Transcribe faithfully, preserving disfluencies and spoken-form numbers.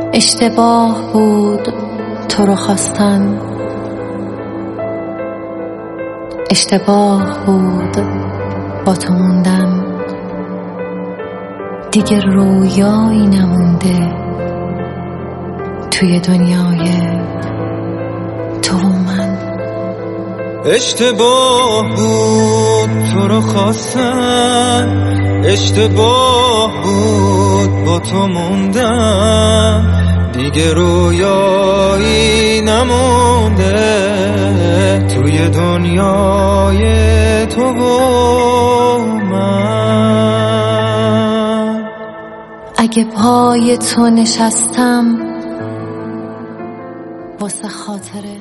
اشتباه بود تو رو خواستن، اشتباه بود با تو موندن. دیگه رویایی نمونده توی دنیای تو و من. اشتباه بود تو رو خواستن، اشتباه بود با تو موندن. دیگه رویایی نمونده توی دنیای تو و من. اگه پای تو نشستم واسه خاطر